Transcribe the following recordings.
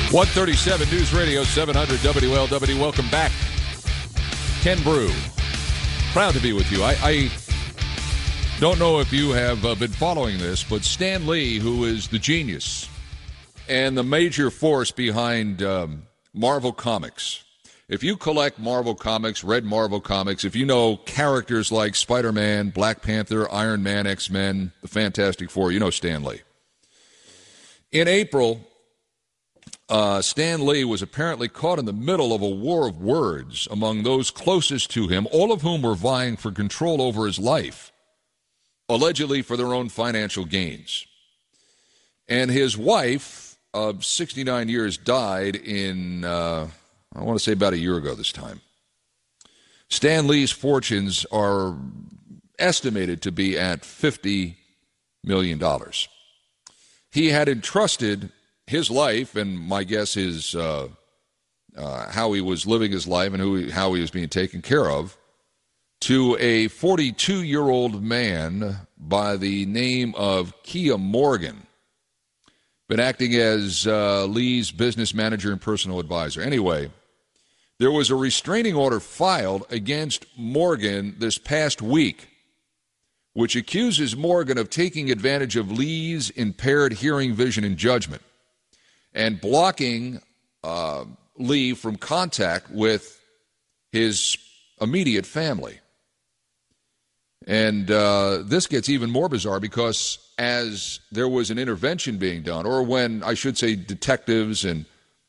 137 News Radio 700 WLW. Welcome back. Ken Brew. Proud to be with you. I don't know if you have been following this, but Stan Lee, who is the genius and the major force behind Marvel Comics. If you collect Marvel Comics, read Marvel Comics, if you know characters like Spider-Man, Black Panther, Iron Man, X-Men, the Fantastic Four, you know Stan Lee. In April, Stan Lee was apparently caught in the middle of a war of words among those closest to him, all of whom were vying for control over his life, allegedly for their own financial gains. And his wife of 69 years died in, I want to say about a year ago this time. Stan Lee's fortunes are estimated to be at $50 million. He had entrusted his life, and my guess is how he was living his life and how he was being taken care of, to a 42-year-old man by the name of Kia Morgan. Been acting as Lee's business manager and personal advisor. Anyway, there was a restraining order filed against Morgan this past week, which accuses Morgan of taking advantage of Lee's impaired hearing, vision, and judgment, and blocking Lee from contact with his immediate family. And this gets even more bizarre because as there was an intervention being done, or when, I should say, detectives and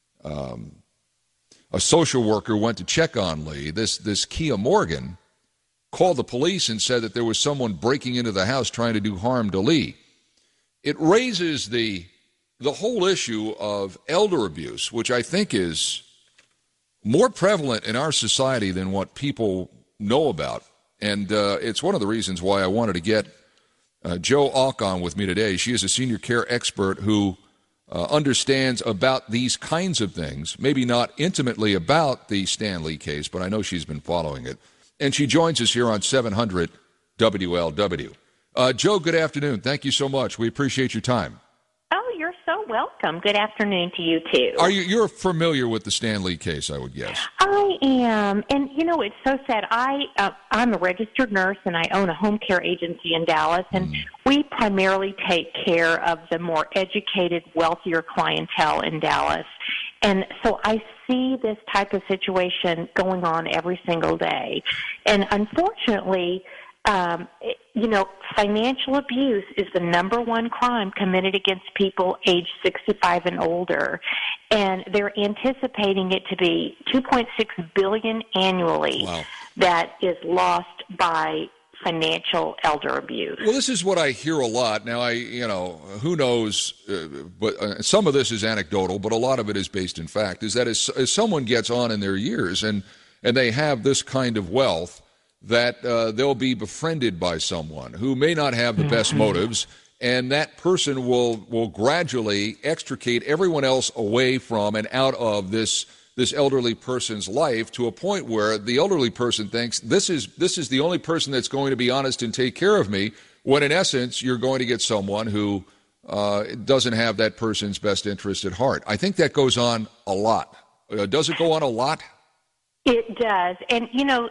a social worker went to check on Lee, this Kia Morgan called the police and said that there was someone breaking into the house trying to do harm to Lee. It raises the whole issue of elder abuse, which I think is more prevalent in our society than what people know about. And it's one of the reasons why I wanted to get Jo Alk on with me today. She is a senior care expert who understands about these kinds of things, maybe not intimately about the Stan Lee case, but I know she's been following it. And she joins us here on 700 WLW. Jo, good afternoon. Thank you so much. We appreciate your time. Oh, you're so welcome. Good afternoon to you, too. You're familiar with the Stan Lee case, I would guess. I am. And, you know, it's so sad. I'm a registered nurse, and I own a home care agency in Dallas, and we primarily take care of the more educated, wealthier clientele in Dallas. And so I see this type of situation going on every single day. And unfortunately, you know, financial abuse is the number one crime committed against people age 65 and older. And they're anticipating it to be $2.6 billion annually. Wow. That is lost by financial elder abuse. Well, this is what I hear a lot. Now, who knows, but some of this is anecdotal, but a lot of it is based in fact, is that as someone gets on in their years and they have this kind of wealth, that they'll be befriended by someone who may not have the best motives, and that person will gradually extricate everyone else away from and out of this elderly person's life to a point where the elderly person thinks this is the only person that's going to be honest and take care of me, when in essence you're going to get someone who doesn't have that person's best interest at heart. I think that goes on a lot. Does it go on a lot? It does. And, you know,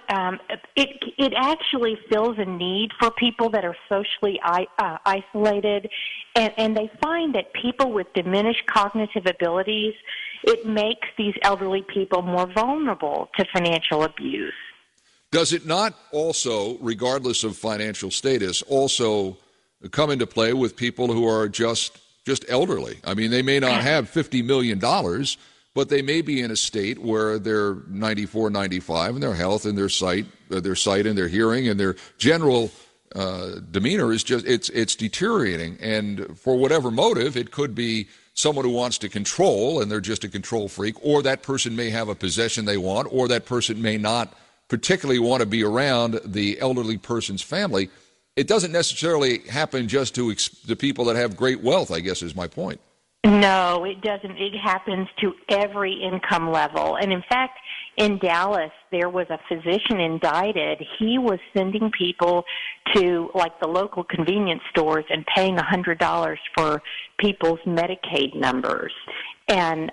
it actually fills a need for people that are socially isolated, and they find that people with diminished cognitive abilities, it makes these elderly people more vulnerable to financial abuse. Does it not also, regardless of financial status, also come into play with people who are just elderly? I mean, they may not have $50 million, but they may be in a state where they're 94, 95, and their health and their sight and their hearing and their general demeanor is just it's deteriorating. And for whatever motive, it could be someone who wants to control, and they're just a control freak, or that person may have a possession they want, or that person may not particularly want to be around the elderly person's family. It doesn't necessarily happen just to the people that have great wealth, I guess is my point. No, it doesn't. It happens to every income level. And in fact, in Dallas, there was a physician indicted. He was sending people to, like, the local convenience stores and paying $100 for people's Medicaid numbers. and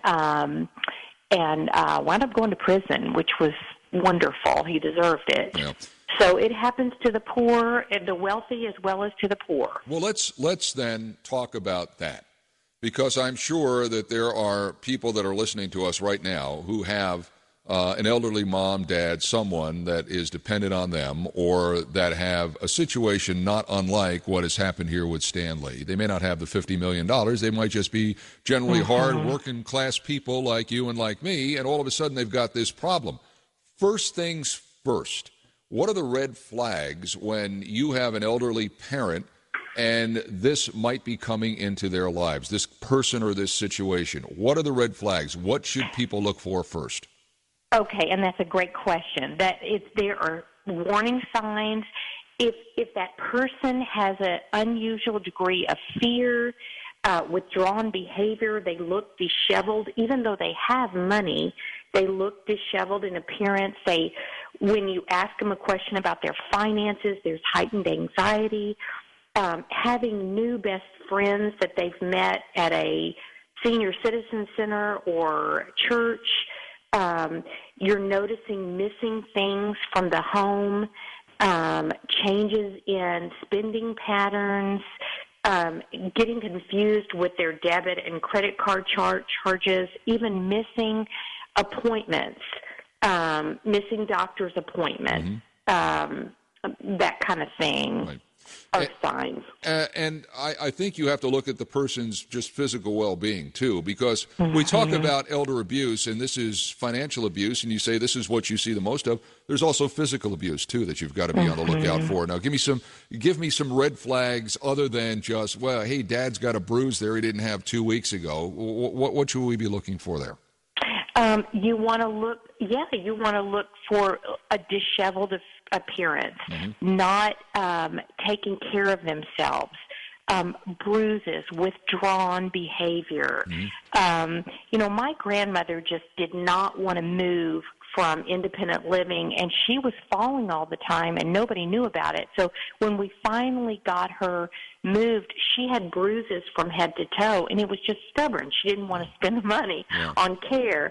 wound up going to prison, which was wonderful. He deserved it. Yeah. So it happens to the poor and the wealthy as well as to the poor. Well, let's then talk about that, because I'm sure that there are people that are listening to us right now who have an elderly mom, dad, someone that is dependent on them, or that have a situation not unlike what has happened here with Stan Lee. They may not have the $50 million. They might just be generally hard working class people like you and like me, and all of a sudden they've got this problem. First things first, what are the red flags when you have an elderly parent and this might be coming into their lives, this person or this situation? What are the red flags? What should people look for first? Okay, and that's a great question. There are warning signs. If that person has an unusual degree of fear, withdrawn behavior, they look disheveled, even though they have money, they look disheveled in appearance. When you ask them a question about their finances, there's heightened anxiety. Having new best friends that they've met at a senior citizen center or church. You're noticing missing things from the home, changes in spending patterns, getting confused with their debit and credit card charges, even missing appointments, missing doctor's appointments, that kind of thing. Right. Are signs. And I think you have to look at the person's just physical well-being, too, because we talk about elder abuse, and this is financial abuse, and you say this is what you see the most of. There's also physical abuse, too, that you've got to be on the lookout for. Now, give me some red flags other than just, well, hey, Dad's got a bruise there he didn't have 2 weeks ago. What should we be looking for there? You want to look for a disheveled appearance, not taking care of themselves, bruises, withdrawn behavior. My grandmother just did not want to move from independent living, and she was falling all the time, and nobody knew about it. So when we finally got her moved, she had bruises from head to toe, and it was just stubborn. She didn't want to spend the money on care.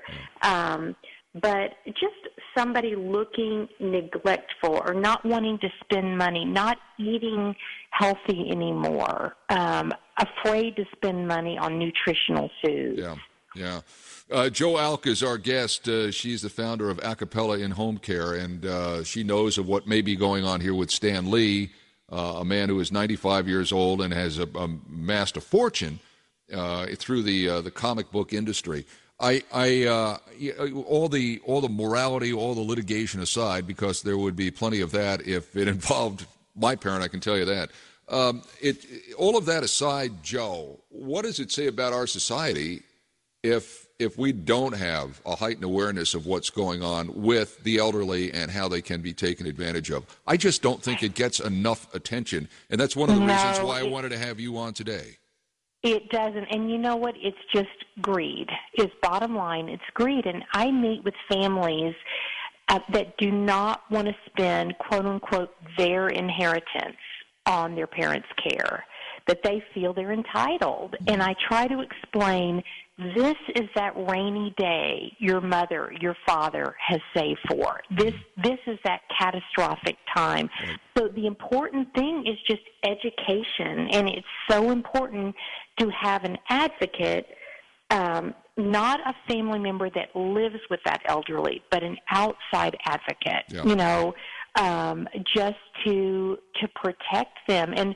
But just somebody looking neglectful or not wanting to spend money, not eating healthy anymore, afraid to spend money on nutritional food. Yeah. Jo Alk is our guest. She's the founder of Acapella in Home Care, and she knows of what may be going on here with Stan Lee, a man who is 95 years old and has amassed a fortune through the comic book industry. All the morality, all the litigation aside, because there would be plenty of that if it involved my parent, I can tell you that. All of that aside, Joe, what does it say about our society if we don't have a heightened awareness of what's going on with the elderly and how they can be taken advantage of? I just don't think it gets enough attention, and that's one of the reasons why I wanted to have you on today. It doesn't, and you know what? It's just greed. Is bottom line. It's greed, and I meet with families that do not want to spend, quote unquote, their inheritance on their parents' care, that they feel they're entitled, and I try to explain. This is that rainy day your mother, your father has saved for. This is that catastrophic time. So the important thing is just education, and it's so important to have an advocate, not a family member that lives with that elderly, but an outside advocate, just to protect them. And,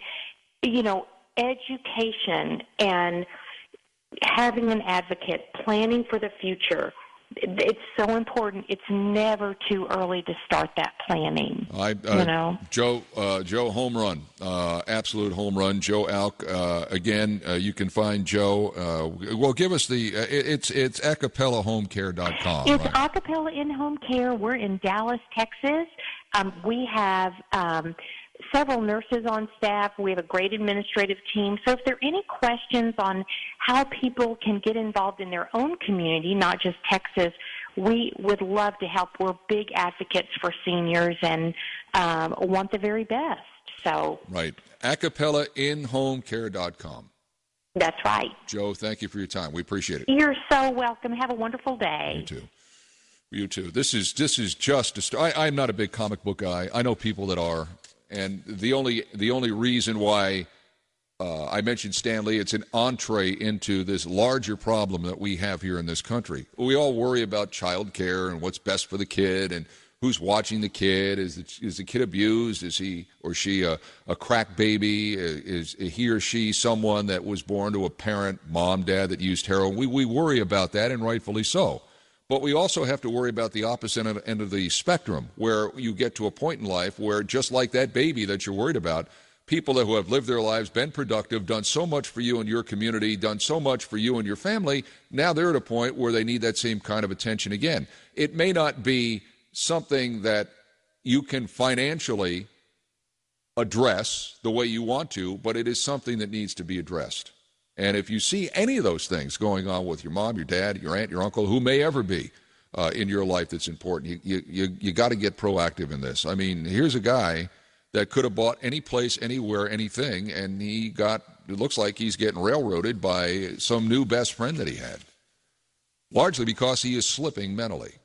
education and having an advocate, planning for the future, it's so important. It's never too early to start that planning. Joe, home run, absolute home run. Jo Alk, again, you can find Joe. Well, give us it's acapellahomecare.com. It's right? Acapella in Home Care. We're in Dallas, Texas. We have several nurses on staff. We have a great administrative team. So if there are any questions on how people can get involved in their own community, not just Texas, we would love to help. We're big advocates for seniors and want the very best. So right. acapellahomecare.com. That's right. Joe, thank you for your time. We appreciate it. You're so welcome. Have a wonderful day. You too. You too. This is just I'm not a big comic book guy. I know people that are, and the only reason why I mentioned Stan Lee, it's an entree into this larger problem that we have here in this country. We all worry about child care and what's best for the kid and who's watching the kid. Is the kid abused? Is he or she a crack baby? Is he or she someone that was born to a parent, mom, dad, that used heroin? We worry about that, and rightfully so. But we also have to worry about the opposite end of the spectrum, where you get to a point in life where, just like that baby that you're worried about, people who have lived their lives, been productive, done so much for you and your community, done so much for you and your family, now they're at a point where they need that same kind of attention again. It may not be something that you can financially address the way you want to, but it is something that needs to be addressed. And if you see any of those things going on with your mom, your dad, your aunt, your uncle, who may ever be in your life that's important, you got to get proactive in this. I mean, here's a guy that could have bought any place, anywhere, anything, and it looks like he's getting railroaded by some new best friend that he had, largely because he is slipping mentally.